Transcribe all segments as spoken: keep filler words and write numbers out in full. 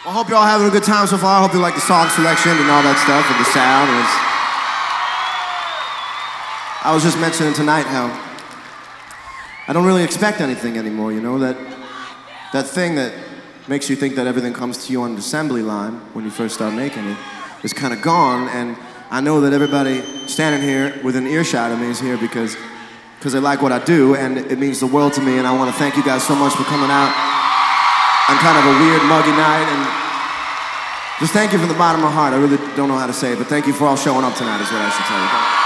Well, I hope you're all having a good time so far. I hope you like the song selection and all that stuff and the sound. And it's... I was just mentioning tonight how I don't really expect anything anymore, you know? That, that thing that makes you think that everything comes to you on an assembly line when you first start making it is kind of gone. And I know that everybody standing here within earshot of me is here because because they like what I do, and it means the world to me, and I want to thank you guys so much for coming out on kind of a weird, muggy night, and just thank you from the bottom of my heart. I really don't know how to say it, but thank you for all showing up tonight is what I should tell you.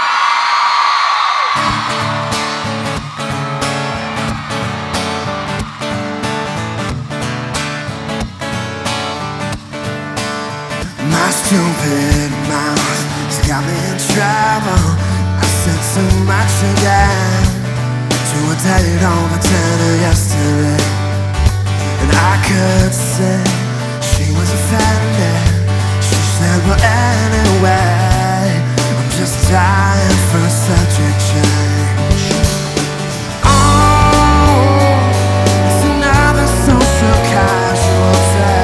My stupid mouth has got me in trouble. I said so much again to a date on the tenor yesterday, and I could say she was offended. She said, well, anyway, I'm just dying for a subject change. Oh, it's another social casualty.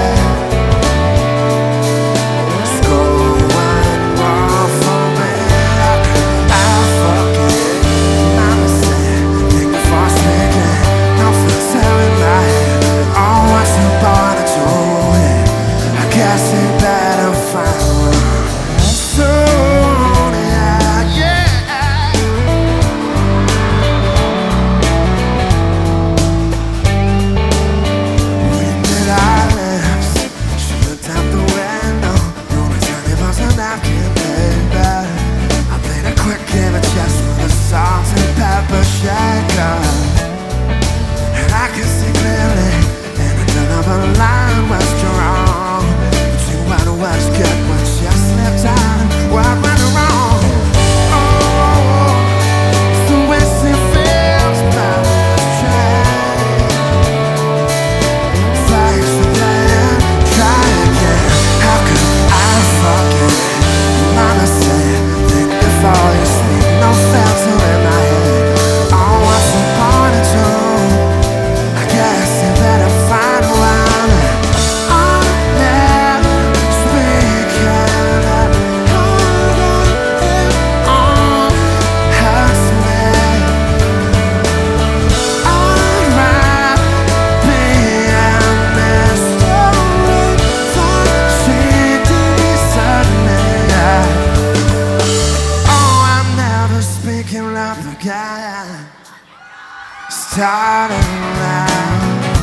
Starting now,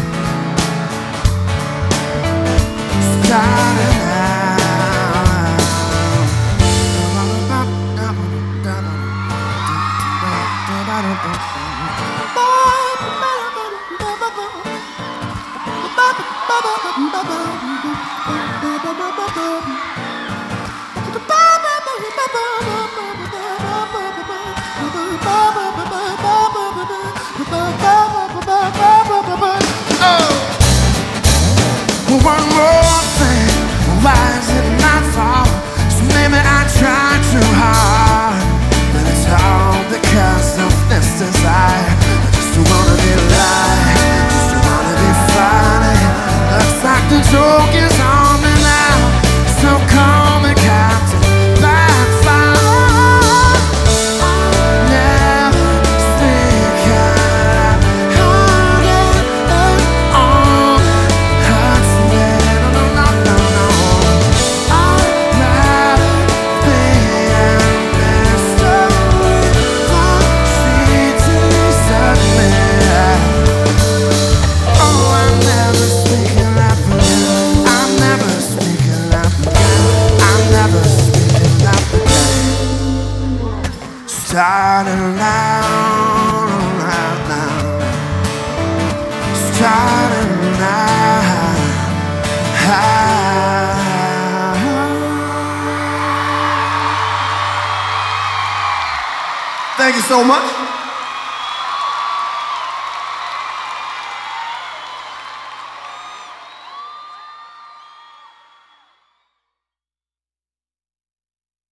starting now. One more thing, why is it my fault? So maybe I try too hard, but it's all because of this desire. I just wanna be alive, just wanna be funny. Looks like the joke is on me now, so call me Captain Backfire. Never speak out, hold it on. Hurts me, no, no, no, no, no. I'd rather be in this story, but she deserted me. Oh, I'm never speaking up again. I'm never speaking up again. I'm never speaking up again. Starting now, now, now. Starting now. Thank you so much.